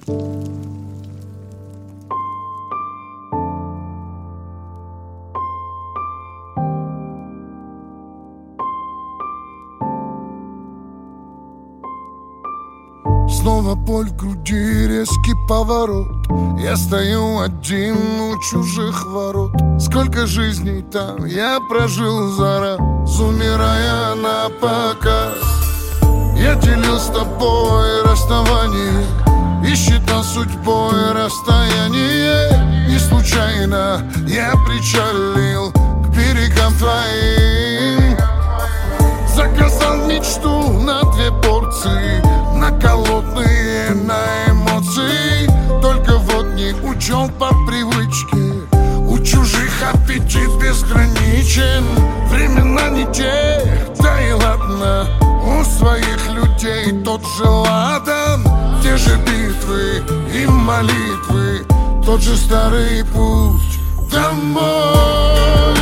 Снова боль в груди, резкий поворот. Я стою один у чужих ворот. Сколько жизней там я прожил за раз, умирая на показ. Я делил с тобой расставание и считал судьбой расстояние. Не случайно я причалил к берегам твоим. Заказал мечту на 2 порции, на голодные, на эмоции. Только вот не учел по привычке, у чужих аппетит безграничен. Времена не те, да и ладно, у своих людей тот же ладан. Те же битвы и молитвы, тот же старый путь домой.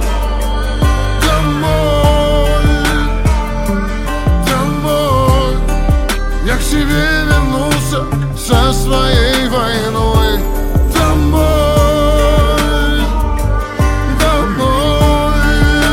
Я к себе вернулся со своей войной. Домой, домой,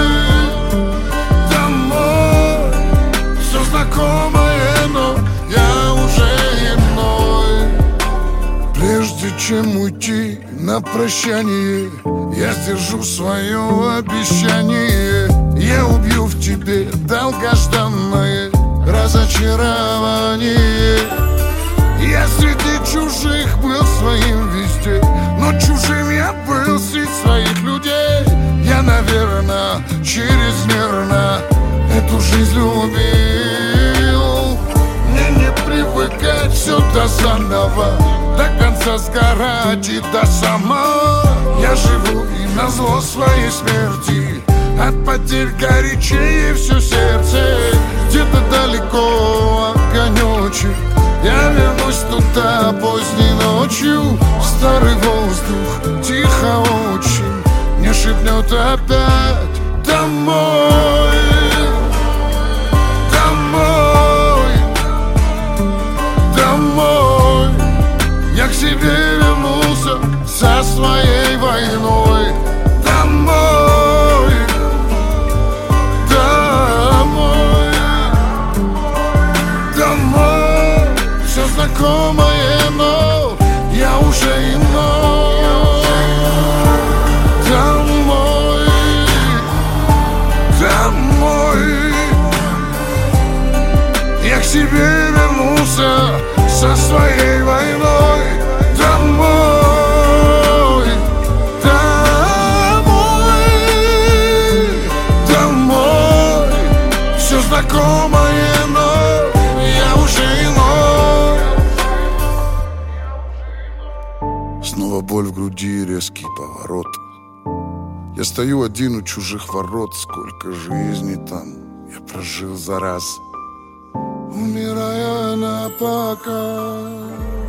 домой. Все знакомое, но я уже иной. Прежде чем уйти на прощание, я сдержу свое обещание. Я убью в тебе долгожданное разочарование. Я среди чужих был своим везде, но чужим я был среди своих людей. Я, наверное, чрезмерно эту жизнь любил. Мне не привыкать сюда заново, до конца сгорать и до сама. Я живу и назло своей смерти, от потерь горячее все сердце. Где-то далеко огонечек, я вернусь туда поздней ночью. Старый воздух тихо очень мне шепнет опять: домой, домой, домой. Я к себе вернулся со своей войной. Домой, домой, домой. Все знакомое, но я уже иной. Домой, домой. Я к себе вернулся со своей войной. Домой, домой, домой. Все знакомое, но я уже иной. Снова боль в груди, резкий поворот. Я стою один у чужих ворот. Сколько жизней там я прожил за раз, умирая на показ.